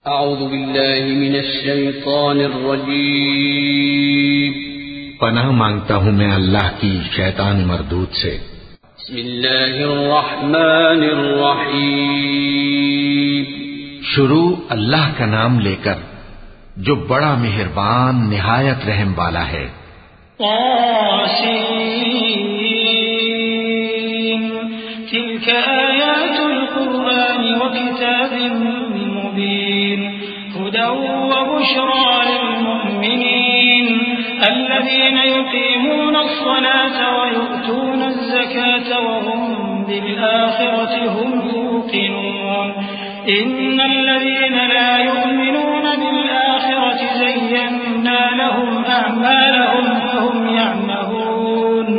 اعوذ باللہ من الشیطان الرجیم پناہ مانگتا ہوں میں اللہ کی شیطان مردود سے۔ بسم اللہ الرحمن الرحیم شروع اللہ کا نام لے کر جو بڑا مہربان نہایت رحم والا ہے۔ طاسين تلك آيات القرآن وكتاب مبين هدى وبشرى للمؤمنين الذين يقيمون الصلاة ويؤتون الزكاة وهم بالآخرة هم يوقنون إن الذين لا يؤمنون بالآخرة زينا لهم أعمالهم فهم يعمهون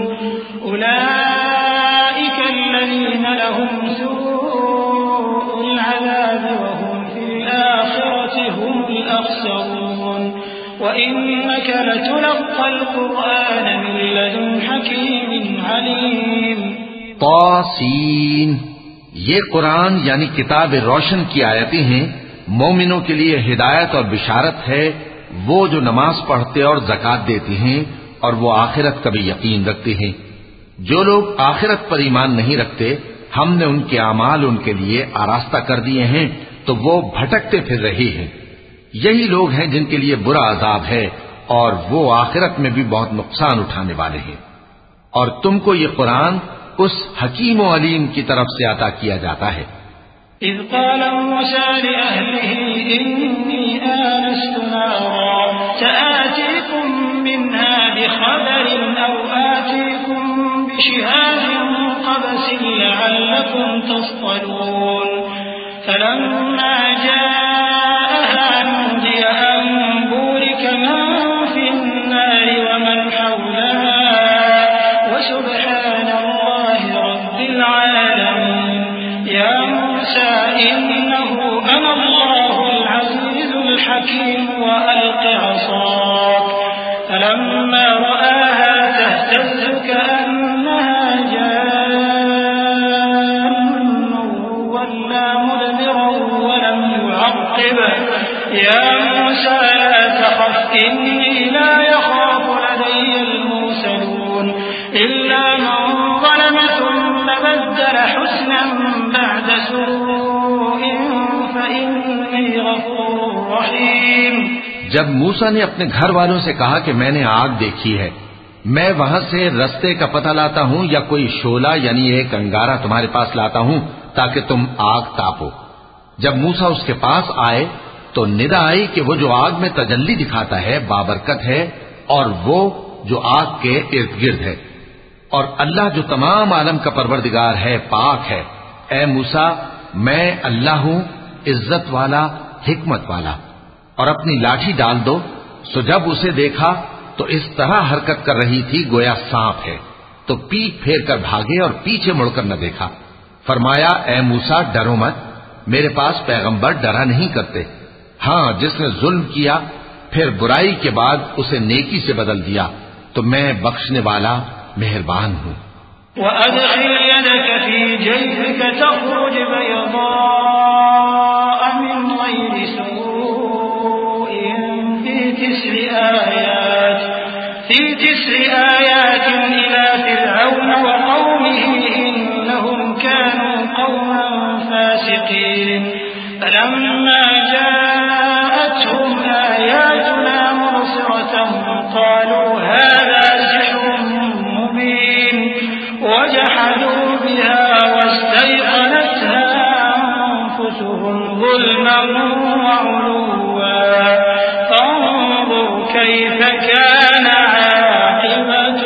أولئك الذين لهم سوء العذاب وهم في الآخرة هم الأخسرون وإنك لتلقى القرآن من لدن حكيم عليم۔ طاسين یہ قرآن یعنی کتاب روشن کی آیتیں ہیں، مومنوں کے لیے ہدایت اور بشارت ہے، وہ جو نماز پڑھتے اور زکوٰۃ دیتے ہیں اور وہ آخرت کا بھی یقین رکھتے ہیں۔ جو لوگ آخرت پر ایمان نہیں رکھتے ہم نے ان کے اعمال ان کے لیے آراستہ کر دیے ہیں تو وہ بھٹکتے پھر رہے ہیں۔ یہی لوگ ہیں جن کے لیے برا عذاب ہے اور وہ آخرت میں بھی بہت نقصان اٹھانے والے ہیں۔ اور تم کو یہ قرآن اس حکیم و علیم کی طرف سے عطا کیا جاتا ہے۔ إذ قال موسى لأهله إني آنست نارا سآتيكم منها بخبر أو آتيكم بشهاب قبس لعلكم تصطلون فلما جاءها نودي أن بورك من في النار ومن حولها وسبحان الله رب العالمين يا موسى إنه أنا الله العزيز الحكيم وألق عصاك فلما رآها تهتز كأنها جان ولا مدبرا ولم يعقب يا موسى لا تخف إني لا يخاف لدي المرسلون إلا من ظلم ثم بدل حسنا بعد سوء فإني غفور رحيم۔ جب موسیٰ نے اپنے گھر والوں سے کہا کہ میں نے آگ دیکھی ہے، میں وہاں سے رستے کا پتہ لاتا ہوں یا کوئی شعلہ یعنی ایک انگارہ تمہارے پاس لاتا ہوں تاکہ تم آگ تاپو۔ جب موسیٰ اس کے پاس آئے تو ندا آئی کہ وہ جو آگ میں تجلی دکھاتا ہے بابرکت ہے اور وہ جو آگ کے ارد گرد ہے، اور اللہ جو تمام عالم کا پروردگار ہے پاک ہے۔ اے موسیٰ میں اللہ ہوں عزت والا حکمت والا، اور اپنی لاٹھی ڈال دو۔ سو جب اسے دیکھا تو اس طرح حرکت کر رہی تھی گویا سانپ ہے، تو پیٹ پھیر کر بھاگے اور پیچھے مڑ کر نہ دیکھا۔ فرمایا اے موسیٰ ڈرو مت، میرے پاس پیغمبر ڈرا نہیں کرتے، ہاں جس نے ظلم کیا پھر برائی کے بعد اسے نیکی سے بدل دیا تو میں بخشنے والا مہربان ہوں۔ وأدخل يدك في جيبك تخرج بيضاء من غير سوء في تسع آيات إلى فرعون وقومه إنهم كانوا قوما فاسقين فلما جاءتهم آياتنا مبصرة قالوا هذا سحر مبين وجحدوا بها واستيقنتها أنفسهم ظلما وعلوا فانظر كيف كان عاقبة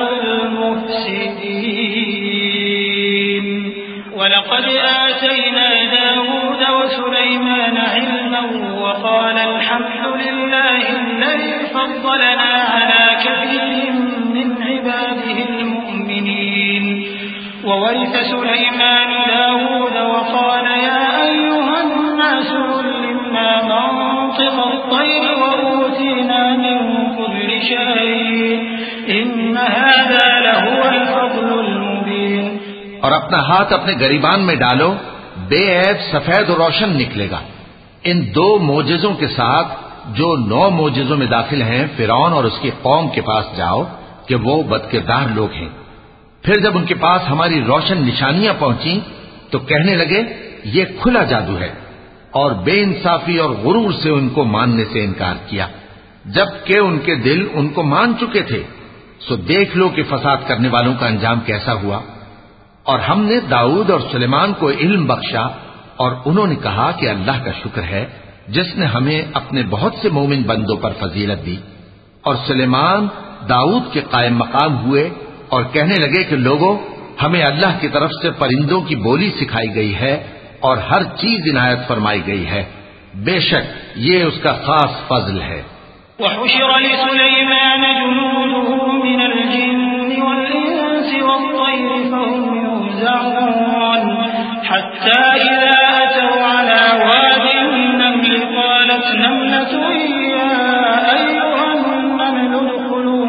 المفسدين ولقد آتينا داود وسليمان علما وقال الحمد لله الذي فضلنا على كثير من عباده المؤمنين وورث سليمان داود وقال يا أيها الناس علمنا منطق الطير وأوتينا من كل شيء إن هذا لهو الفضل المبين۔ اور اپنا ہاتھ اپنے گریبان میں ڈالو، بے عیب سفید و روشن نکلے گا۔ ان 2 معجزوں کے ساتھ جو 9 معجزوں میں داخل ہیں فرعون اور اس کی قوم کے پاس جاؤ کہ وہ بدکردار لوگ ہیں۔ پھر جب ان کے پاس ہماری روشن نشانیاں پہنچیں تو کہنے لگے یہ کھلا جادو ہے، اور بے انصافی اور غرور سے ان کو ماننے سے انکار کیا، جبکہ ان کے دل ان کو مان چکے تھے۔ سو دیکھ لو کہ فساد کرنے والوں کا انجام کیسا ہوا۔ اور ہم نے داؤد اور سلیمان کو علم بخشا، اور انہوں نے کہا کہ اللہ کا شکر ہے جس نے ہمیں اپنے بہت سے مومن بندوں پر فضیلت دی۔ اور سلیمان داؤد کے قائم مقام ہوئے اور کہنے لگے کہ لوگوں، ہمیں اللہ کی طرف سے پرندوں کی بولی سکھائی گئی ہے اور ہر چیز عنایت فرمائی گئی ہے، بے شک یہ اس کا خاص فضل ہے۔ وحشر لسليمان جنوده من الجن والإنس والطير فهم يوزعون حتى إذا أتوا على واد النمل قالت نملة يا أيها النمل ادخلوا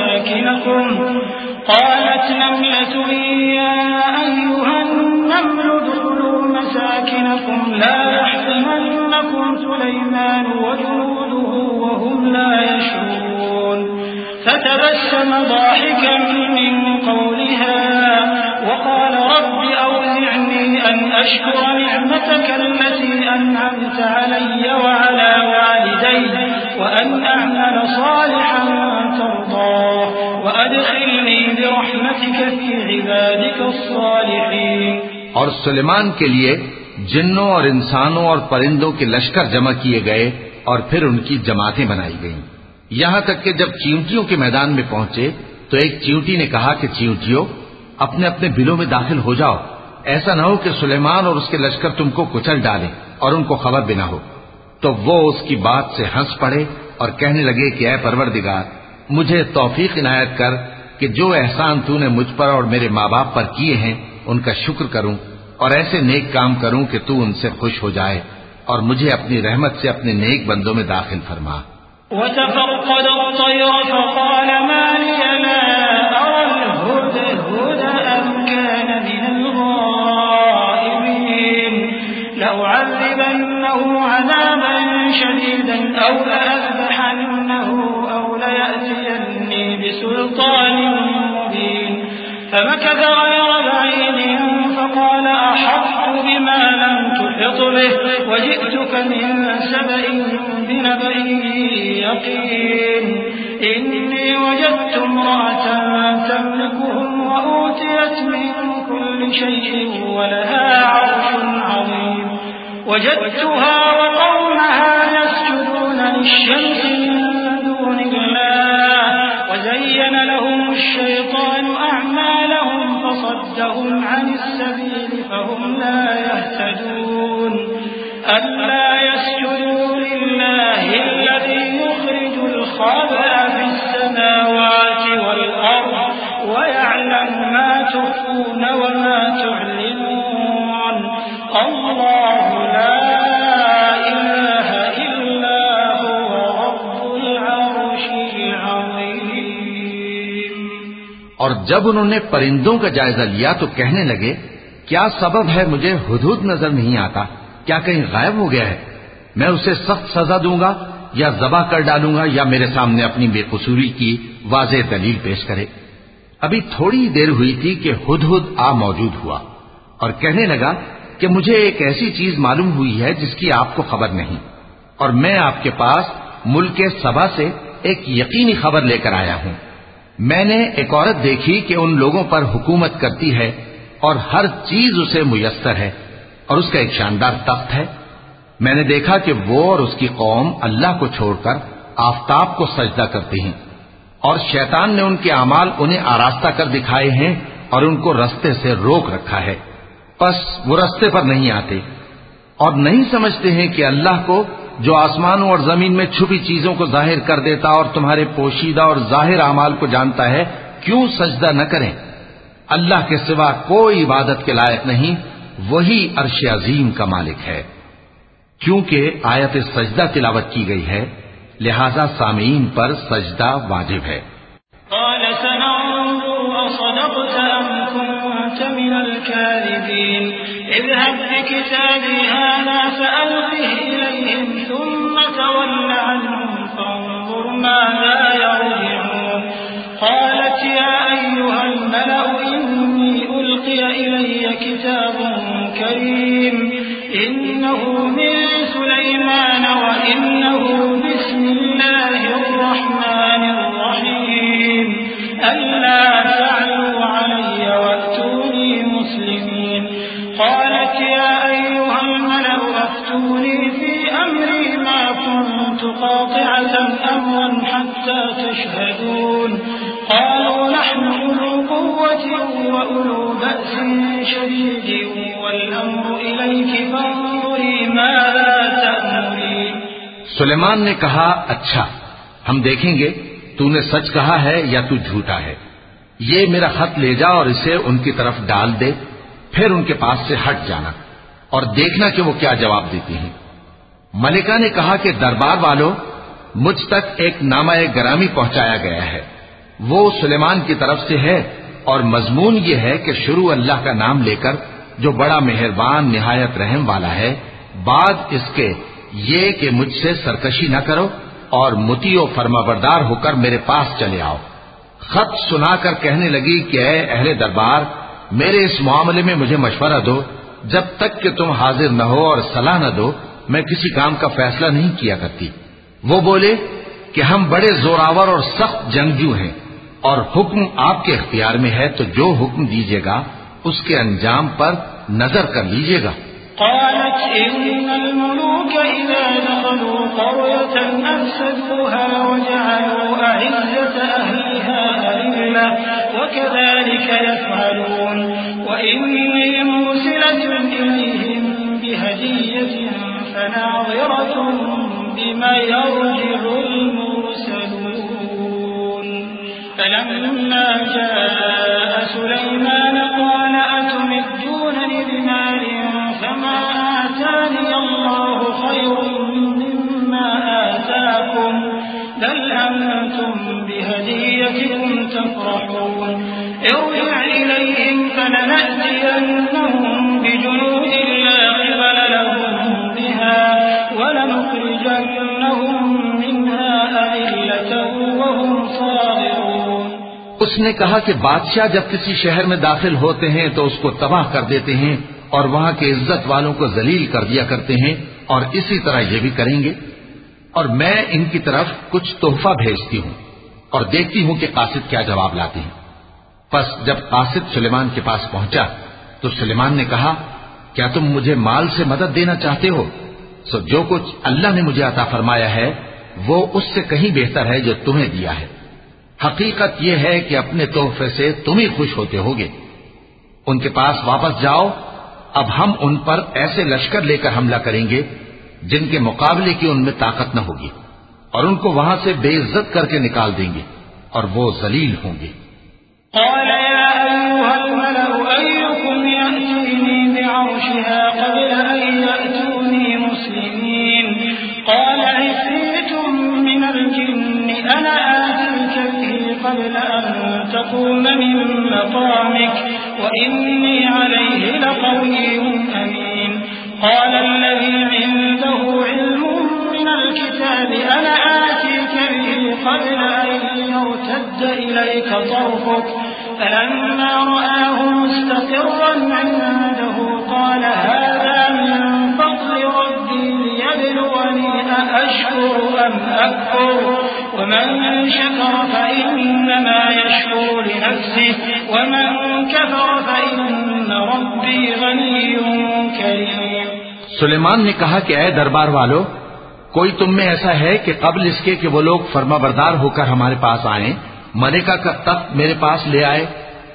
مساكنكم لا يحطمنكم سليمان وجنوده وهم لا يشعرون فتبسم ضاحكا من قولها وقال رب أوزعني أن أشكر نعمتك التي أنعمت علي وعلى والدي وأن أعمل صالحا ترضاه وأدخلني برحمتك في عبادك الصالحين۔ اور سلیمان کے لیے جنوں اور انسانوں اور پرندوں کے لشکر جمع کیے گئے اور پھر ان کی جماعتیں بنائی گئیں، یہاں تک کہ جب چیونٹیوں کے میدان میں پہنچے تو ایک چیونٹی نے کہا کہ چیونٹیوں اپنے اپنے بلوں میں داخل ہو جاؤ، ایسا نہ ہو کہ سلیمان اور اس کے لشکر تم کو کچل ڈالیں اور ان کو خبر بھی نہ ہو۔ تو وہ اس کی بات سے ہنس پڑے اور کہنے لگے کہ اے پروردگار، مجھے توفیق عنایت کر کہ جو احسان تو نے مجھ پر اور میرے ماں باپ پر کیے ہیں ان کا شکر کروں اور ایسے نیک کام کروں کہ تو ان سے خوش ہو جائے اور مجھے اپنی رحمت سے اپنے نیک بندوں میں داخل فرما۔ وتفقد الطير فقال ما لي لا أرى الهدهد أم كان من الغائبين لأعذبنه عذابا شديدا أو لأذبحنه أو ليأتيني بسلطان مبين فمكث غير بعيد فقال أحطت بما لم تحط به وجئتك من سبأ بنبأ يقين إني وجدت امرأة تملكهم وأوتيت من كل شيء ولها عرش عظيم وجدتها وقومها يسجدون للشمس من دون الله وزين لهم الشيطان أعمالهم فصدهم عن السبيل فهم لا يهتدون ألا يسجدوا لله الذي يخرج الخبأ في السماوات والأرض ويعلم ما تخفون وما تعلنون الله لا إله إلا هو رب العرش العظيم۔ اور جب انہوں نے پرندوں کا جائزہ لیا تو کہنے لگے کیا سبب ہے مجھے ہدہد نظر نہیں آتا، کیا کہیں غائب ہو گیا ہے؟ میں اسے سخت سزا دوں گا یا ذبح کر ڈالوں گا یا میرے سامنے اپنی بے قصوری کی واضح دلیل پیش کرے۔ ابھی تھوڑی دیر ہوئی تھی کہ ہدہد آ موجود ہوا اور کہنے لگا کہ مجھے ایک ایسی چیز معلوم ہوئی ہے جس کی آپ کو خبر نہیں، اور میں آپ کے پاس ملک سبا سے ایک یقینی خبر لے کر آیا ہوں۔ میں نے ایک عورت دیکھی کہ ان لوگوں پر حکومت کرتی ہے اور ہر چیز اسے میسر ہے اور اس کا ایک شاندار تخت ہے۔ میں نے دیکھا کہ وہ اور اس کی قوم اللہ کو چھوڑ کر آفتاب کو سجدہ کرتی ہیں، اور شیطان نے ان کے اعمال انہیں آراستہ کر دکھائے ہیں اور ان کو رستے سے روک رکھا ہے، پس وہ رستے پر نہیں آتے اور نہیں سمجھتے ہیں کہ اللہ کو جو آسمانوں اور زمین میں چھپی چیزوں کو ظاہر کر دیتا اور تمہارے پوشیدہ اور ظاہر اعمال کو جانتا ہے، کیوں سجدہ نہ کریں؟ اللہ کے سوا کوئی عبادت کے لائق نہیں، وہی عرش عظیم کا مالک ہے۔ کیونکہ آیت سجدہ تلاوت کی گئی ہے لہذا سامعین پر سجدہ واجب ہے۔ قال سننظر أصدقت أم كنت من الكاذبين اذهب بكتابي هذا فألقه إليهم ثم تول عنهم فانظر ماذا يرجعون قالت يا أيها الملأ إني ألقي إلي كتاب كريم إنه من سليمان وإنه بسم الله الرحمن الرحيم ألا تعلوا علي وأتوني مسلمين قالت يا أيها الملأ أفتوني في أمري ما كنت قاطعة أمرا حتى تشهدون قالوا نحن أولو قوة وأولو بأس شديد والأمر إليك فانظري ماذا تأمرين سلیمان نے کہا اچھا ہم دیکھیں گے تو نے سچ کہا ہے یا تو جھوٹا ہے یہ میرا خط لے جا اور اسے ان کی طرف ڈال دے پھر ان کے پاس سے ہٹ جانا اور دیکھنا کہ وہ کیا جواب دیتی ہیں ملکہ نے کہا کہ دربار والوں مجھ تک ایک نامہ گرامی پہنچایا گیا ہے وہ سلیمان کی طرف سے ہے اور مضمون یہ ہے کہ شروع اللہ کا نام لے کر جو بڑا مہربان نہایت رحم والا ہے بعد اس کے یہ کہ مجھ سے سرکشی نہ کرو اور مطیع و فرمانبردار ہو کر میرے پاس چلے آؤ خط سنا کر کہنے لگی کہ اے اہل دربار میرے اس معاملے میں مجھے مشورہ دو جب تک کہ تم حاضر نہ ہو اور صلاح نہ دو میں کسی کام کا فیصلہ نہیں کیا کرتی وہ بولے کہ ہم بڑے زوراور اور سخت جنگجو ہیں اور حکم آپ کے اختیار میں ہے تو جو حکم دیجیے گا اس کے انجام پر نظر کر لیجیے گا قالت إن الملوك إذا دخلوا قرية أفسدوها وجعلوا أعزة أهلها أذلة وكذلك يفعلون وإني مرسلة إليهم بهدية فناظرة بما يرجع المرسلون فلما جاء سليمان قال أتمدونني بمال فما آتاني الله خير مما آتاكم بل أنتم بهديتكم تفرحون ارجع إليهم فلنأتينهم بجنود لا قبل لهم بها ولنخرجنهم منها أذلة وهم صاغرون اس نے کہا کہ بادشاہ جب کسی شہر میں داخل ہوتے ہیں تو اس کو تباہ کر دیتے ہیں اور وہاں کے عزت والوں کو ذلیل کر دیا کرتے ہیں اور اسی طرح یہ بھی کریں گے اور میں ان کی طرف کچھ تحفہ بھیجتی ہوں اور دیکھتی ہوں کہ قاصد کیا جواب لاتے ہیں پس جب قاصد سلیمان کے پاس پہنچا تو سلیمان نے کہا کیا تم مجھے مال سے مدد دینا چاہتے ہو سو جو کچھ اللہ نے مجھے عطا فرمایا ہے وہ اس سے کہیں بہتر ہے جو تمہیں دیا ہے حقیقت یہ ہے کہ اپنے تحفے سے تم ہی خوش ہوتے ہوگے ان کے پاس واپس جاؤ اب ہم ان پر ایسے لشکر لے کر حملہ کریں گے جن کے مقابلے کی ان میں طاقت نہ ہوگی اور ان کو وہاں سے بے عزت کر کے نکال دیں گے اور وہ ذلیل ہوں گے قال يا أيها الملأ أيكم يأتيني بعرشها قبل أن يأتوني مسلمين قال عفريت من الجن أنا آتيك به قبل أن تقوم من مقامك وإني عليه لقوي أمين قال الذي عنده علم من الكتاب أنا آتيك به قبل أن يرتد إليك طرفك فلما رآه مستقرا عنده قال هذا من فضل ربي ليبلوني أأشكر أم أكفر ومن شكر فإنما يشكر لنفسه ومن كفر فإن ربي غني كريم سلیمان نے کہا کہ اے دربار والو کوئی تم میں ایسا ہے کہ قبل اس کے کہ وہ لوگ فرما بردار ہو کر ہمارے پاس آئیں ملکہ کا تخت میرے پاس لے آئے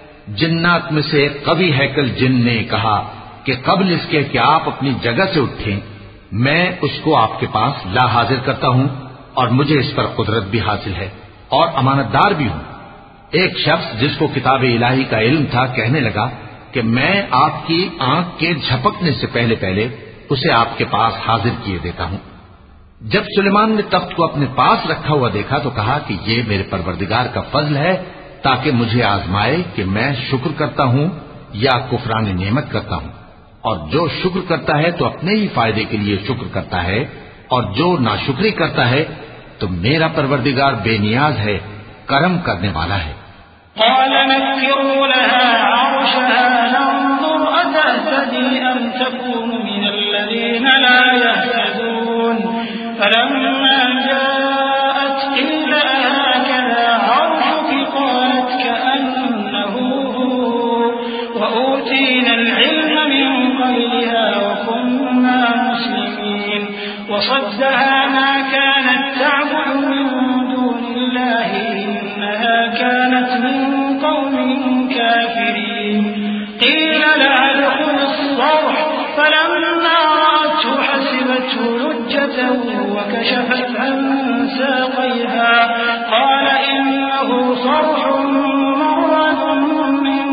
جنات میں سے ایک قوی ہیکل جن نے کہا کہ قبل اس کے کہ آپ اپنی جگہ سے اٹھیں میں اس کو آپ کے پاس لا حاضر کرتا ہوں اور مجھے اس پر قدرت بھی حاصل ہے اور امانت دار بھی ہوں ایک شخص جس کو کتاب الہی کا علم تھا کہنے لگا کہ میں آپ کی آنکھ کے جھپکنے سے پہلے پہلے اسے آپ کے پاس حاضر کیے دیتا ہوں جب سلیمان نے تخت کو اپنے پاس رکھا ہوا دیکھا تو کہا کہ یہ میرے پروردگار کا فضل ہے تاکہ مجھے آزمائے کہ میں شکر کرتا ہوں یا کفران نعمت کرتا ہوں اور جو شکر کرتا ہے تو اپنے ہی فائدے کے لیے شکر کرتا ہے، اور جو ناشکری کرتا ہے تو میرا پروردگار بے نیاز ہے، کرم کرنے والا ہے۔ قال نكروا لها عرشها ننظر أتهتدي أم تكون من الذين لا يهتدون فلما جاءت قيل أهكذا عرشك قالت كأنه هو وأوتينا العلم من قبلها وكنا مسلمين وصدها ما كانت تعبد من دون الله إنها كانت من قوم كافرين قيل لها ادخل الصرح فلما رأته حسبته لجة وكشفت عن ساقيها قال إنه صرح ممرد من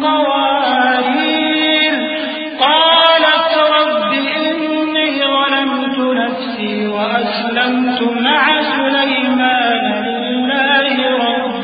قوارير قالت رب إني ظلمت نفسي وأسلمت مع سليمان لله رب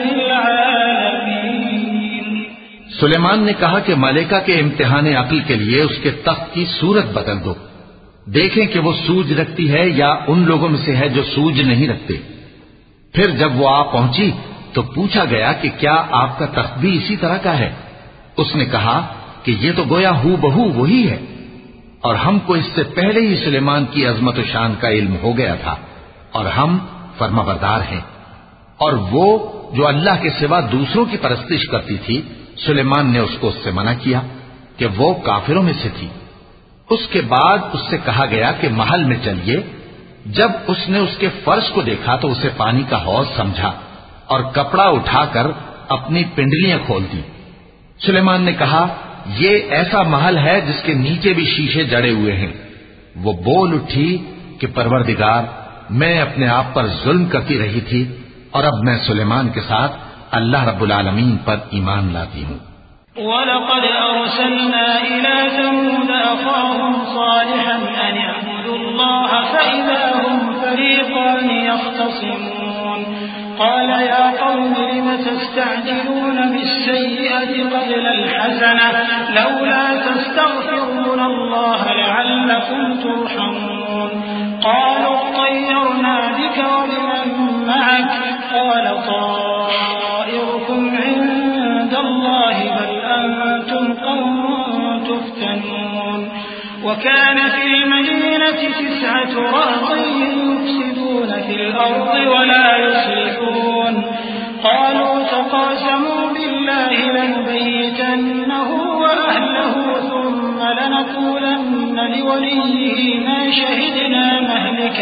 العالمين۔ سلیمان نے کہا کہ ملکہ کے امتحان عقل کے لیے اس کے تخت کی صورت بدل دو، دیکھیں کہ وہ سوج رکھتی ہے یا ان لوگوں میں سے ہے جو سوج نہیں رکھتے۔ پھر جب وہ آ پہنچی تو پوچھا گیا کہ کیا آپ کا تخت بھی اسی طرح کا ہے؟ اس نے کہا کہ یہ تو گویا ہو بہو وہی ہے، اور ہم کو اس سے پہلے ہی سلیمان کی عظمت و شان کا علم ہو گیا تھا، اور ہم فرمانبردار ہیں۔ اور وہ جو اللہ کے سوا دوسروں کی پرستش کرتی تھی، سلیمان نے اس کو اس سے منع کیا کہ وہ کافروں میں سے تھی۔ اس کے بعد اس سے کہا گیا کہ محل میں چلیے۔ جب اس نے اس کے فرش کو دیکھا تو اسے پانی کا حوض سمجھا اور کپڑا اٹھا کر اپنی پنڈلیاں کھول دی۔ سلیمان نے کہا یہ ایسا محل ہے جس کے نیچے بھی شیشے جڑے ہوئے ہیں۔ وہ بول اٹھی کہ پروردگار، میں اپنے آپ پر ظلم کرتی رہی تھی، اور اب میں سلیمان کے ساتھ اللہ رب العالمین پر ایمان لاتی ہوں۔ وَلَقَدْ أَرْسَلْنَا إِلَى ثَمُودَ أَخَاهُمْ صَالِحًا أَنِ اعْبُدُوا اللَّهَ فَإِذَا هُمْ فَرِيقَانِ يَخْتَصِمُونَ قَالَ يَا قَوْمِ لِمَ تَسْتَعْجِلُونَ بِالسَّيِّئَةِ قَبْلَ الْحَسَنَةِ لَوْلَا تَسْتَغْفِرُونَ اللَّهَ لَعَلَّكُمْ تُرْحَمُونَ قَالُوا اطَّيَّرْنَا بِكَ وَبِمَن مَّعَكَ قَالَ طَائِرُكُمْ عِندَ اللَّهِ بَلْ أَنتُمْ قَوْمٌ تُفْتَنُونَ وَكَانَ فِي الْمَدِينَةِ 9 رَهْطٍ يُفْسِدُونَ فِي الْأَرْضِ وَلَا يُصْلِحُونَ قَالُوا تَقَاسَمُوا بِاللَّهِ لَنُبَيِّتَنَّهُ وَأَهْلَهُ ثُمَّ لَنَقُولَنَّ لِوَلِيِّهِ مَا شَهِدْنَا مَهْلِكَ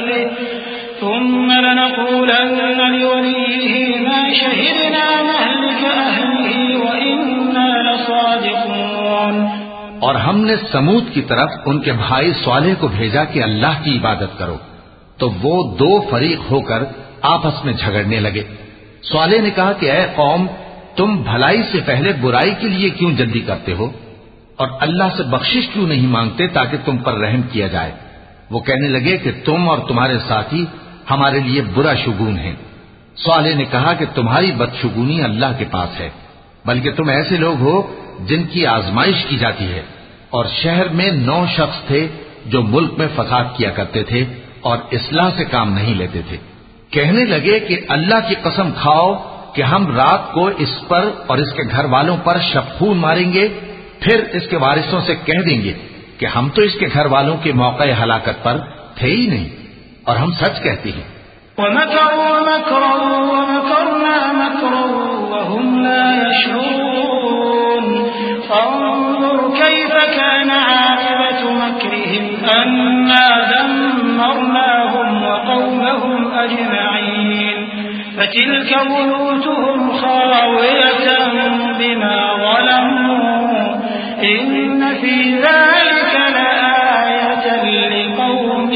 أَهْلِهِ وَإِنَّا لَصَادِقُونَ۔ اور ہم نے سمود کی طرف ان کے بھائی صالح کو بھیجا کہ اللہ کی عبادت کرو، تو وہ 2 فریق ہو کر آپس میں جھگڑنے لگے۔ صالح نے کہا کہ اے قوم، تم بھلائی سے پہلے برائی کے لیے کیوں جلدی کرتے ہو، اور اللہ سے بخشش کیوں نہیں مانگتے تاکہ تم پر رحم کیا جائے؟ وہ کہنے لگے کہ تم اور تمہارے ساتھی ہمارے لیے برا شگون ہیں۔ صالح نے کہا کہ تمہاری بدشگونی اللہ کے پاس ہے، بلکہ تم ایسے لوگ ہو جن کی آزمائش کی جاتی ہے۔ اور شہر میں 9 شخص تھے جو ملک میں فساد کیا کرتے تھے اور اصلاح سے کام نہیں لیتے تھے۔ کہنے لگے کہ اللہ کی قسم کھاؤ کہ ہم رات کو اس پر اور اس کے گھر والوں پر شبخون ماریں گے، پھر اس کے وارثوں سے کہہ دیں گے کہ ہم تو اس کے گھر والوں کے موقع ہلاکت پر تھے ہی نہیں، اور ہم سچ کہتے ہیں۔ وَمَكَرُوا مَكْرًا وَمَكَرْنَا مَكْرًا وَهُمْ لَا يَشْعُرُونَ فَانظُرْ كَيْفَ كَانَ عَاقِبَةُ مَكْرِهِمْ أَنَّا دَمَّرْنَاهُمْ وَقَوْمَهُمْ أَجْمَعِينَ فَتِلْكَ بُيُوتُهُمْ خَاوِيَةً بِمَا ظَلَمُوا إِنَّ فِي ذَلِكَ لَآيَةً لِقَوْمٍ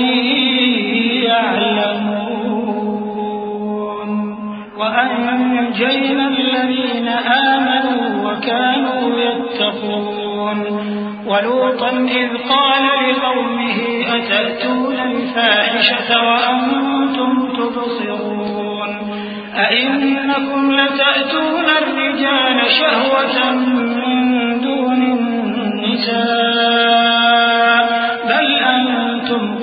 يَعْلَمُونَ وَأَنجَيْنَا الَّذِينَ آمَنُوا وَكَانُوا يَتَّقُونَ وَلُوطًا إِذْ قَالَ لِقَوْمِهِ أَتَأْتُونَ الْفَاحِشَةَ وَأَنْتُمْ تُبْصِرُونَ أَإِنَّكُمْ لَتَأْتُونَ الرِّجَالَ شَهْوَةً مِّن دُونِ النِّسَاءِ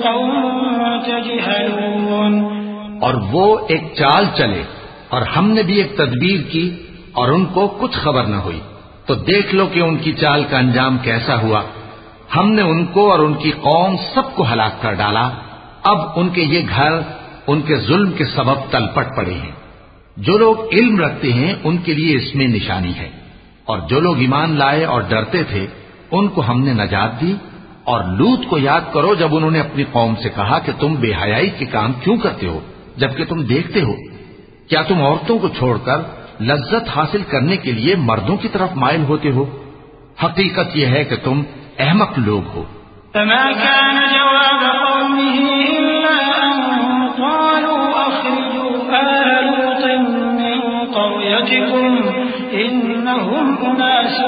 قوم تجهلون اور وہ ایک چال چلے اور ہم نے بھی ایک تدبیر کی اور ان کو کچھ خبر نہ ہوئی، تو دیکھ لو کہ ان کی چال کا انجام کیسا ہوا۔ ہم نے ان کو اور ان کی قوم سب کو ہلاک کر ڈالا۔ اب ان کے یہ گھر ان کے ظلم کے سبب تلپٹ پڑے ہیں۔ جو لوگ علم رکھتے ہیں ان کے لیے اس میں نشانی ہے، اور جو لوگ ایمان لائے اور ڈرتے تھے ان کو ہم نے نجات دی۔ اور لوط کو یاد کرو جب انہوں نے اپنی قوم سے کہا کہ تم بے حیائی کے کام کیوں کرتے ہو جبکہ تم دیکھتے ہو؟ کیا تم عورتوں کو چھوڑ کر لذت حاصل کرنے کے لیے مردوں کی طرف مائل ہوتے ہو؟ حقیقت یہ ہے کہ تم احمق لوگ ہو۔ فما كان جواب قومه إلا أن قالوا أخرجوا آل لوط من قريتكم إنهم أناس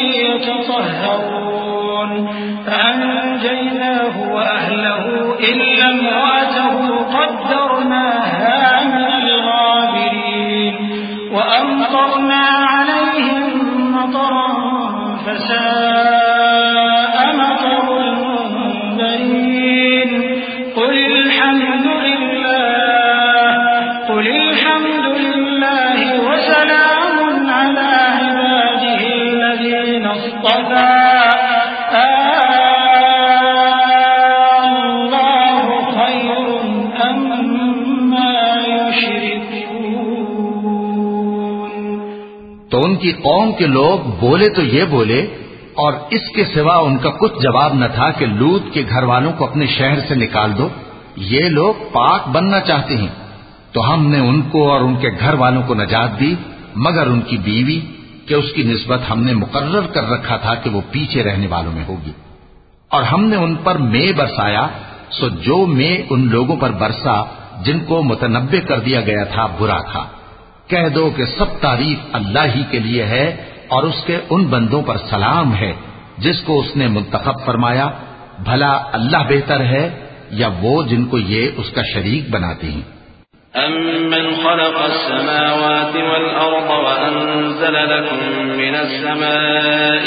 يتطهرون فأنجيناه وأهله إلا امرأته قدرناها من الغابرين وأمطرنا عليهم مطرا فساء مطر المنذرين قل الحمد لله وسلام على عباده الذين اصطفى الله خير أما يشركون۔ تو ان کی قوم کے لوگ بولے تو یہ بولے، اور اس کے سوا ان کا کچھ جواب نہ تھا کہ لوط کے گھر والوں کو اپنے شہر سے نکال دو، یہ لوگ پاک بننا چاہتے ہیں۔ تو ہم نے ان کو اور ان کے گھر والوں کو نجات دی مگر ان کی بیوی کہ اس کی نسبت ہم نے مقرر کر رکھا تھا کہ وہ پیچھے رہنے والوں میں ہوگی۔ اور ہم نے ان پر مے برسایا، سو جو مے ان لوگوں پر برسا جن کو متنبع کر دیا گیا تھا برا تھا۔ کہہ دو کہ سب تعریف اللہ ہی کے لیے ہے اور اس کے ان بندوں پر سلام ہے جس کو اس نے منتخب فرمایا۔ بھلا اللہ بہتر ہے یا وہ جن کو یہ اس کا شریک بناتے ہیں؟ أَمَّنْ خَلَقَ السَّمَاوَاتِ وَالْأَرْضَ وَأَنزَلَ لَكُم مِّنَ السَّمَاءِ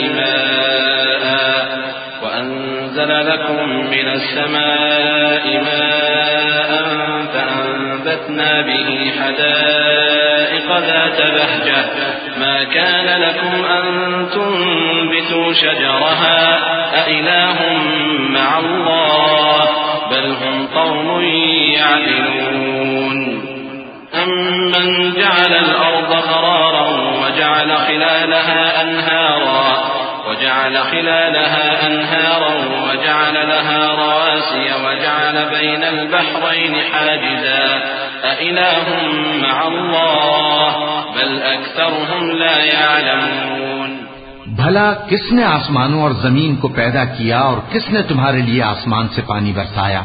مَاءً فَأَنبَتْنَا بِهِ حَدَائِقَ ذَاتَ بَهْجَةٍ مَا كَانَ لَكُمْ أَن تُنبِتُوا شَجَرَهَا أَإِلَٰهٌ مَّعَ اللَّهِ بَلْ هُمْ قَوْمٌ يَعْدِلُونَ أَمَّنْ جَعَلَ الْأَرْضَ قَرَارًا وَجَعَلَ خِلَالَهَا أَنْهَارًا وَجَعَلَ لَهَا رَوَاسِيَ وَجَعَلَ بَيْنَ الْبَحْرَيْنِ حَاجِزًا أَإِلَٰهٌ مَّعَ اللَّهِ بَلْ أَكْثَرُهُمْ لَا يَعْلَمُونَ۔ بھلا کس نے آسمانوں اور زمین کو پیدا کیا اور کس نے تمہارے لیے آسمان سے پانی برسایا؟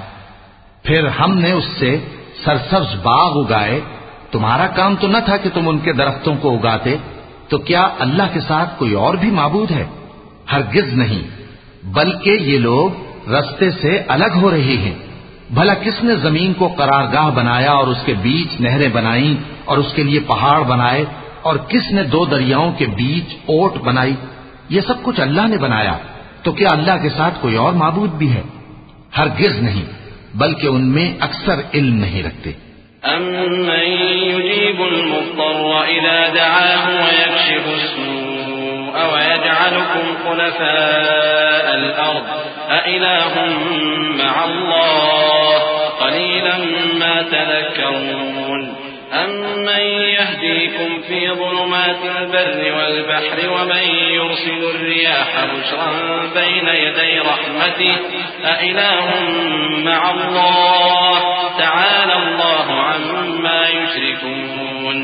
پھر ہم نے اس سے سرسبز باغ اگائے۔ تمہارا کام تو نہ تھا کہ تم ان کے درختوں کو اگاتے، تو کیا اللہ کے ساتھ کوئی اور بھی معبود ہے؟ ہرگز نہیں، بلکہ یہ لوگ رستے سے الگ ہو رہے ہیں۔ بھلا کس نے زمین کو قرارگاہ بنایا اور اس کے بیچ نہریں بنائیں اور اس کے لیے پہاڑ بنائے، اور کس نے دو دریاؤں کے بیچ اوٹ بنائی؟ یہ سب کچھ اللہ نے بنایا، تو کیا اللہ کے ساتھ کوئی اور معبود بھی ہے؟ ہرگز نہیں، بلکہ ان میں اکثر علم نہیں رکھتے۔ أَمَّن يُجِيبُ الْمُضْطَرَّ إِذَا دَعَاهُ وَيَكْشِفُ السُّوءَ وَيَجْعَلُكُمْ خُلَفَاءَ الْأَرْضِ أَإِلَٰهٌ مَّعَ اللَّهِ قَلِيلًا مَّا تَذَكَّرُونَ أَمَّن يَهْدِيكُمْ فِي ظُلُمَاتِ الْبَرِّ وَالْبَحْرِ وَمَن يُرْسِلُ الرِّيَاحَ بُشْرًا بَيْنَ يَدَيْ رَحْمَتِهِ أَإِلَٰهٌ مَّعَ اللَّهِ تَعَالَى اللَّهُ عَمَّا يُشْرِكُونَ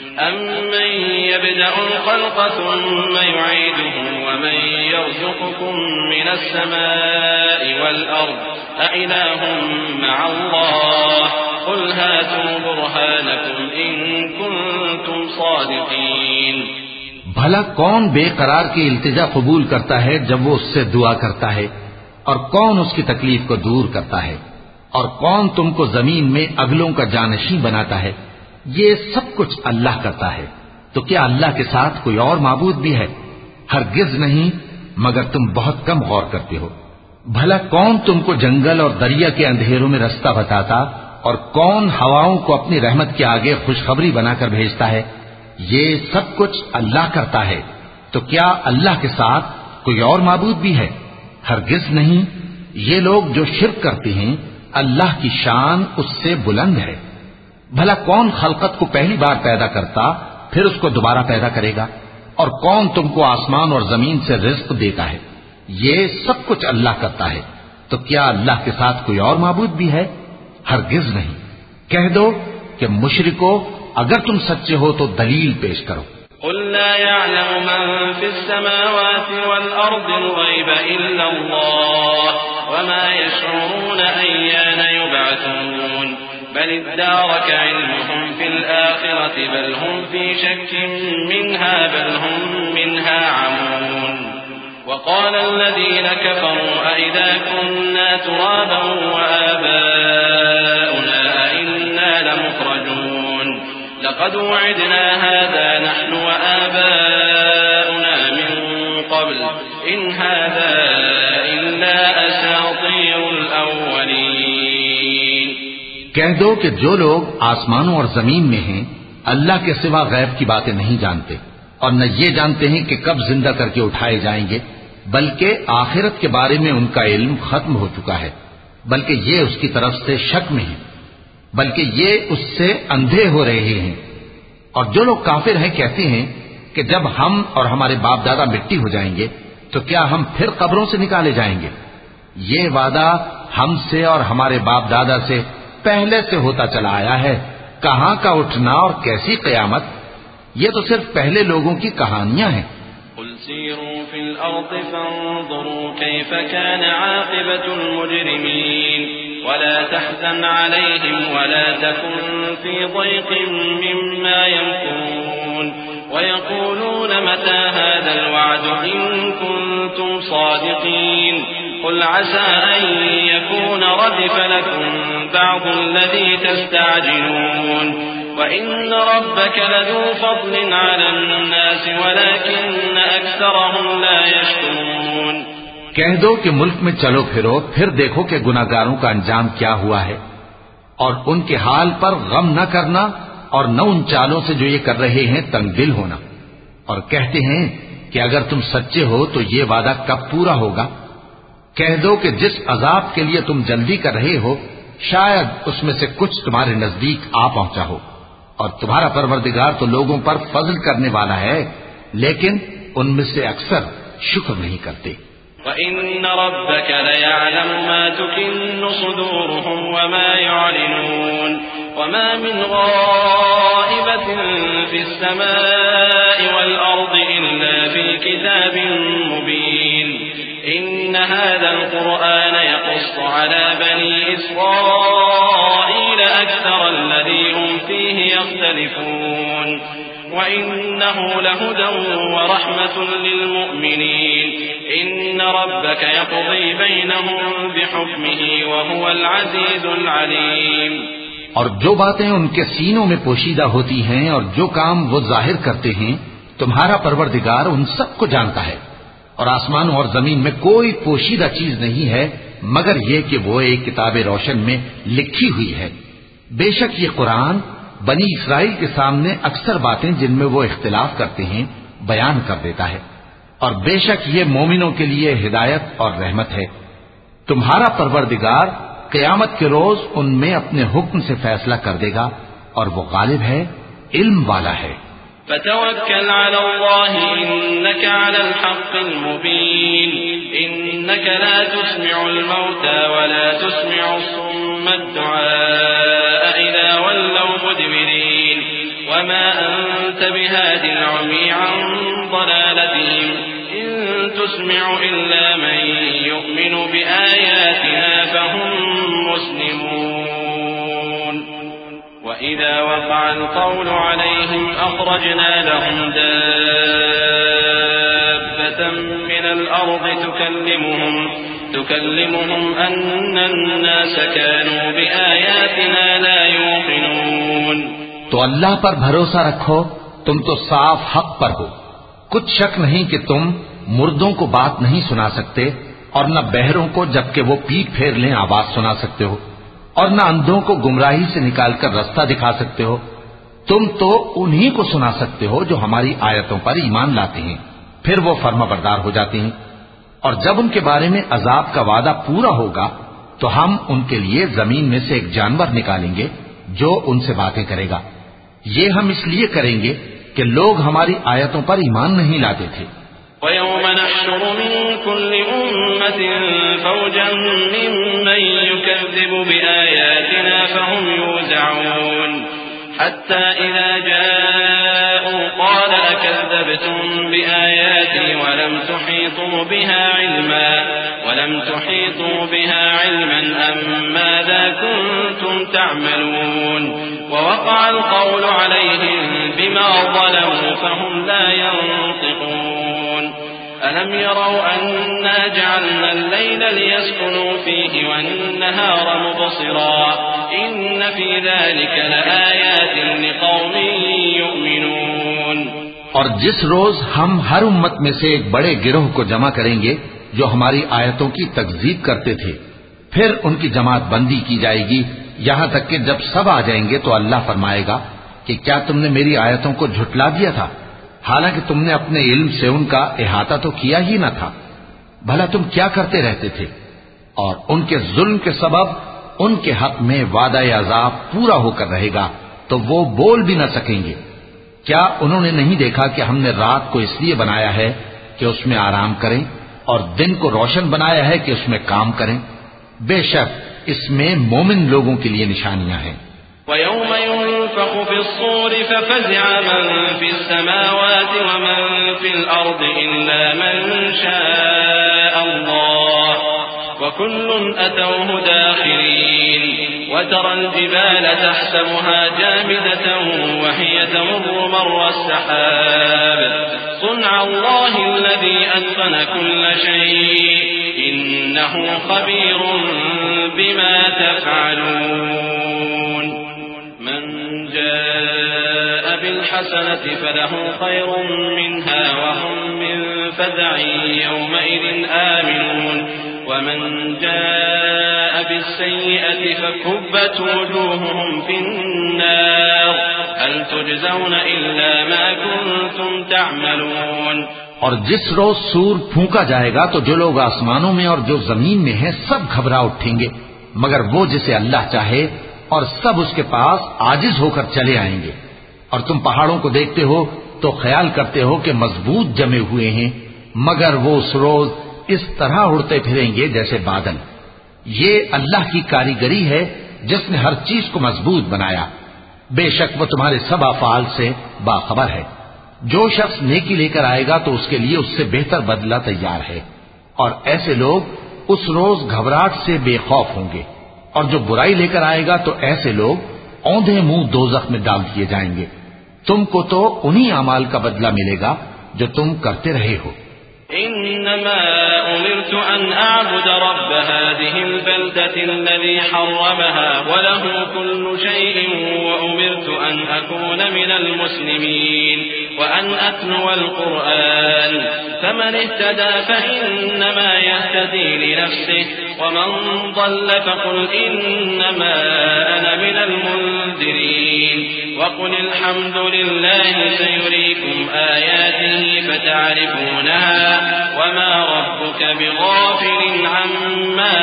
أَمَّن يَبْدَأُ الْخَلْقَ ثُمَّ يُعِيدُهُ وَمَن يَرْزُقُكُم مِّنَ السَّمَاءِ وَالْأَرْضِ أَإِلَٰهٌ مَّعَ اللَّهِ قُلْ هَاتُوا بُرْهَانَكُمْ إِن كُنتُمْ صَادِقِينَ۔ بھلا کون بے قرار کی التجا قبول کرتا ہے جب وہ اس سے دعا کرتا ہے، اور کون اس کی تکلیف کو دور کرتا ہے، اور کون تم کو زمین میں اگلوں کا جانشین بناتا ہے؟ یہ سب کچھ اللہ کرتا ہے، تو کیا اللہ کے ساتھ کوئی اور معبود بھی ہے؟ ہرگز نہیں، مگر تم بہت کم غور کرتے ہو۔ بھلا کون تم کو جنگل اور دریا کے اندھیروں میں رستہ بتاتا اور کون ہواؤں کو اپنی رحمت کے آگے خوشخبری بنا کر بھیجتا ہے؟ یہ سب کچھ اللہ کرتا ہے، تو کیا اللہ کے ساتھ کوئی اور معبود بھی ہے؟ ہرگز نہیں۔ یہ لوگ جو شرک کرتے ہیں اللہ کی شان اس سے بلند ہے۔ بھلا کون خلقت کو پہلی بار پیدا کرتا پھر اس کو دوبارہ پیدا کرے گا؟ اور کون تم کو آسمان اور زمین سے رزق دیتا ہے؟ یہ سب کچھ اللہ کرتا ہے، تو کیا اللہ کے ساتھ کوئی اور معبود بھی ہے؟ ہرگز نہیں۔ کہہ دو کہ مشرکو اگر تم سچے ہو تو دلیل پیش کرو۔ قل لا يعلم من في السماوات والأرض الغيب إلا الله وما يشعرون أيان يبعثون بل ادارك علمهم في الآخرة بل هم في شك منها بل هم منها عمون وقال الذين كفروا أئذا كنا ترابا وآباؤنا أئنا لمخرجون لقد وعدنا هذا نحن وآباؤنا من قبل إن هذا إلا أساطير الأولين۔ کہہ دو کہ جو لوگ آسمانوں اور زمین میں ہیں اللہ کے سوا غیب کی باتیں نہیں جانتے اور نہ یہ جانتے ہیں کہ کب زندہ کر کے اٹھائے جائیں گے، بلکہ آخرت کے بارے میں ان کا علم ختم ہو چکا ہے، بلکہ یہ اس کی طرف سے شک میں ہیں، بلکہ یہ اس سے اندھے ہو رہے ہیں۔ اور جو لوگ کافر ہیں کہتے ہیں کہ جب ہم اور ہمارے باپ دادا مٹی ہو جائیں گے تو کیا ہم پھر قبروں سے نکالے جائیں گے؟ یہ وعدہ ہم سے اور ہمارے باپ دادا سے پہلے سے ہوتا چلا آیا ہے، کہاں کا اٹھنا اور کیسی قیامت؟ یہ تو صرف پہلے لوگوں کی کہانیاں ہیں۔ قل سيروا في الأرض فانظروا كيف كان عاقبة المجرمين ولا تحزن عليهم ولا تكن في ضيق مما يمكرون ويقولون متى هذا الوعد إن كنتم صادقين قل عسى أن يكون ردف لكم بعض الذي تستعجلون وَإِنَّ رَبَّكَ لَذُو فَضْلٍ عَلَى النَّاسِ وَلَكِنَّ أَكْثَرَهُمْ لَا يَشْكُرُونَ۔ کہہ دو کہ ملک میں چلو پھرو پھر دیکھو کہ گناہگاروں کا انجام کیا ہوا ہے، اور ان کے حال پر غم نہ کرنا اور نہ ان چالوں سے جو یہ کر رہے ہیں تنگ دل ہونا، اور کہتے ہیں کہ اگر تم سچے ہو تو یہ وعدہ کب پورا ہوگا؟ کہہ دو کہ جس عذاب کے لیے تم جلدی کر رہے ہو شاید اس میں سے کچھ تمہارے نزدیک آ پہنچا ہو، اور تمہارا پروردگار تو لوگوں پر فضل کرنے والا ہے لیکن ان میں سے اکثر شکر نہیں کرتے۔ وَإِنَّ رَبَّكَ لَيَعْلَمُ مَا تُكِنُّ صُدُورُهُمْ وَمَا يُعْلِنُونَ وَمَا مِنْ غَائِبَةٍ فِي السَّمَاءِ وَالْأَرْضِ إِلَّا فِي كِتَابٍ مُبِينٍ إِنَّ هَذَا الْقُرْآنَ يَقُصُّ عَلَى بَنِي إِسْرَائِيلَ أَكْثَرَ الَّذِي هُمْ فِيهِ يَخْتَلِفُونَ وَإِنَّهُ لَهُدًى وَرَحْمَةٌ لِّلْمُؤْمِنِينَ إِنَّ رَبَّكَ يَقْضِي بَيْنَهُم بِحُكْمِهِ وَهُوَ الْعَزِيزُ الْعَلِيمُ۔ اور جو باتیں ان کے سینوں میں پوشیدہ ہوتی ہیں اور جو کام وہ ظاہر کرتے ہیں تمہارا پروردگار ان سب کو جانتا ہے، اور آسمانوں اور زمین میں کوئی پوشیدہ چیز نہیں ہے مگر یہ کہ وہ ایک کتاب روشن میں لکھی ہوئی ہے۔ بے شک یہ قرآن بنی اسرائیل کے سامنے اکثر باتیں جن میں وہ اختلاف کرتے ہیں بیان کر دیتا ہے، اور بے شک یہ مومنوں کے لیے ہدایت اور رحمت ہے۔ تمہارا پروردگار قیامت کے روز ان میں اپنے حکم سے فیصلہ کر دے گا اور وہ غالب ہے، علم والا ہے۔ فتوكل على الله إنك على الحق المبين إنك لا تسمع الموتى ولا تسمع الصم الدعاء إذا ولوا مدبرين وما أنت بهاد العمي عن ضلالتهم إن تسمع إلا من يؤمن بآياتنا فهم مسلمون وإذا وقع القول عليهم أخرجنا لهم دابة من الأرض تكلمهم أن الناس كانوا بآياتنا لا يوقنون۔ تو اللہ پر بھروسہ رکھو، تم تو صاف حق پر ہو، کچھ شک نہیں کہ تم مردوں کو بات نہیں سنا سکتے اور نہ بہروں کو جبکہ وہ پیٹ پھیر لیں آواز سنا سکتے ہو، اور نہ اندھوں کو گمراہی سے نکال کر رستہ دکھا سکتے ہو۔ تم تو انہی کو سنا سکتے ہو جو ہماری آیتوں پر ایمان لاتے ہیں، پھر وہ فرما بردار ہو جاتے ہیں۔ اور جب ان کے بارے میں عذاب کا وعدہ پورا ہوگا تو ہم ان کے لیے زمین میں سے ایک جانور نکالیں گے جو ان سے باتیں کرے گا۔ یہ ہم اس لیے کریں گے کہ لوگ ہماری آیتوں پر ایمان نہیں لاتے تھے۔ وَيَوْمَ نَحْشُرُ مِن كُلِّ أُمَّةٍ فَوْجًا مِّمَّن يُكَذِّبُ بِآيَاتِنَا فَهُمْ يُوزَعُونَ حَتَّى إِذَا جَاءُوا قَالَ أَكَذَّبْتُم بِآيَاتِي وَلَمْ تُحِيطُوا بِهَا عِلْمًا أَم مَّاذَا كُنتُمْ تَعْمَلُونَ وَوَقَعَ الْقَوْلُ عَلَيْهِم بِمَا ظَلَمُوا فَهُمْ لَا يَنطِقُونَ أَلَمْ يَرَوْا أَنَّا جَعَلْنَا اللَّيْلَ لِيَسْكُنُوا فِيهِ وَالنَّهَارَ مُبْصِرًا إِنَّ فِي ذَلِكَ لَآيَاتٍ لِقَوْمٍ يُؤْمِنُونَ۔ اور جس روز ہم ہر امت میں سے ایک بڑے گروہ کو جمع کریں گے جو ہماری آیتوں کی تکذیب کرتے تھے، پھر ان کی جماعت بندی کی جائے گی یہاں تک کہ جب سب آ جائیں گے تو اللہ فرمائے گا کہ کیا تم نے میری آیتوں کو جھٹلا دیا تھا، حالانکہ تم نے اپنے علم سے ان کا احاطہ تو کیا ہی نہ تھا، بھلا تم کیا کرتے رہتے تھے؟ اور ان کے ظلم کے سبب ان کے حق میں وعدہ عذاب پورا ہو کر رہے گا تو وہ بول بھی نہ سکیں گے۔ کیا انہوں نے نہیں دیکھا کہ ہم نے رات کو اس لیے بنایا ہے کہ اس میں آرام کریں اور دن کو روشن بنایا ہے کہ اس میں کام کریں؟ بے شک اس میں مومن لوگوں کے لیے نشانیاں ہیں۔ وَيَوْمَ يُنفَخُ فِي الصُّورِ فَفَزِعَ مَن فِي السَّمَاوَاتِ وَمَن فِي الْأَرْضِ إِلَّا مَن شَاءَ اللَّهُ وَكُلٌّ أَتَوْهُ دَاخِرِينَ وَتَرَى الْجِبَالَ تَحْسَبُهَا جَامِدَةً وَهِيَ تَمُرُّ مَرَّ السَّحَابِ صُنْعَ اللَّهِ الَّذِي أَتْقَنَ كُلَّ شَيْءٍ إِنَّهُ خَبِيرٌ بِمَا تَفْعَلُونَ مَن جَاءَ بِالْحَسَنَةِ فَلَهُ خَيْرٌ مِّنْهَا وَهُم مِّن فَزَعٍ يَوْمَئِذٍ آمِنُونَ وَمَن جَاءَ بِالسَّيِّئَةِ فَكُبَّتْ وُجُوهُهُمْ فِي النَّارِ هَلْ تُجْزَوْنَ إِلَّا مَا كُنتُمْ تَعْمَلُونَ۔ اور جس روز سور پھونکا جائے گا تو جو لوگ آسمانوں میں اور جو زمین میں ہیں سب گھبرا اٹھیں گے مگر وہ جسے اللہ چاہے، اور سب اس کے پاس عاجز ہو کر چلے آئیں گے۔ اور تم پہاڑوں کو دیکھتے ہو تو خیال کرتے ہو کہ مضبوط جمے ہوئے ہیں، مگر وہ اس روز اس طرح اڑتے پھریں گے جیسے بادل۔ یہ اللہ کی کاریگری ہے جس نے ہر چیز کو مضبوط بنایا، بے شک وہ تمہارے سب افعال سے باخبر ہے۔ جو شخص نیکی لے کر آئے گا تو اس کے لیے اس سے بہتر بدلہ تیار ہے، اور ایسے لوگ اس روز گھبراہٹ سے بے خوف ہوں گے، اور جو برائی لے کر آئے گا تو ایسے لوگ اوندھے منہ دوزخ میں ڈال دیے جائیں گے۔ تم کو تو انہی اعمال کا بدلہ ملے گا جو تم کرتے رہے ہو۔ إنما أمرت أن أعبد رب هذه البلدة الذي حرمها وله كل شيء وأمرت أن أكون من المسلمين وأن أتلو القرآن فمن اهتدى فإنما يهتدي لنفسه ومن ضل فقل إنما أنا من المنذرين وقل الحمد لله سيريكم آياته فتعرفونها وما ربك بغافل عما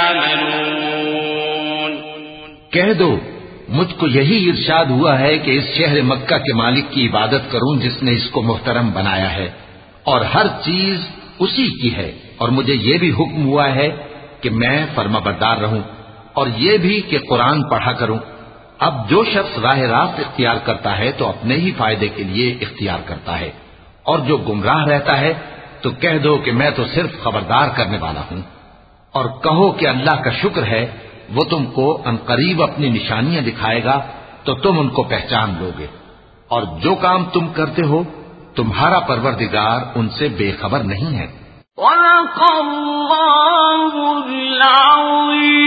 تعملون۔ کہہ دو مجھ کو یہی ارشاد ہوا ہے کہ اس شہر مکہ کے مالک کی عبادت کروں جس نے اس کو محترم بنایا ہے، اور ہر چیز اسی کی ہے، اور مجھے یہ بھی حکم ہوا ہے کہ میں فرما بردار رہوں، اور یہ بھی کہ قرآن پڑھا کروں۔ اب جو شخص راہ راست اختیار کرتا ہے تو اپنے ہی فائدے کے لیے اختیار کرتا ہے، اور جو گمراہ رہتا ہے تو کہہ دو کہ میں تو صرف خبردار کرنے والا ہوں، اور کہو کہ اللہ کا شکر ہے وہ تم کو عنقریب اپنی نشانیاں دکھائے گا تو تم ان کو پہچان لو گے، اور جو کام تم کرتے ہو تمہارا پروردگار ان سے بے خبر نہیں ہے۔ صدق اللہ العظیم۔